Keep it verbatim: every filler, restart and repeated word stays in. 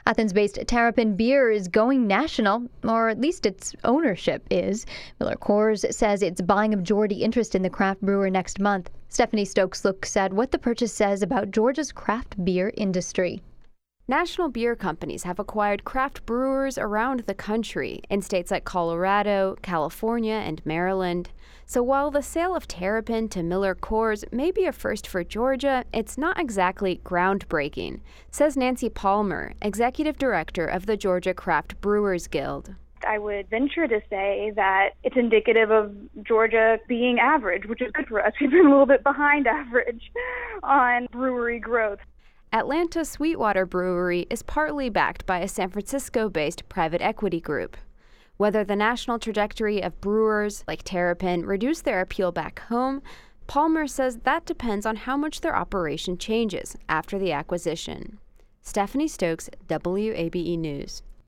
Athens-based Terrapin Beer is going national, or at least its ownership is. Miller Coors says it's buying a majority interest in the craft brewer next month. Stephanie Stokes looks at what the purchase says about Georgia's craft beer industry. National beer companies have acquired craft brewers around the country in states like Colorado, California, and Maryland. So while the sale of Terrapin to Miller Coors may be a first for Georgia, it's not exactly groundbreaking, says Nancy Palmer, executive director of the Georgia Craft Brewers Guild. I would venture to say that it's indicative of Georgia being average, which is good for us. We've been a little bit behind average on brewery growth. Atlanta Sweetwater Brewery is partly backed by a San Francisco-based private equity group. Whether the national trajectory of brewers like Terrapin reduce their appeal back home, Palmer says that depends on how much their operation changes after the acquisition. Stephanie Stokes, W A B E News.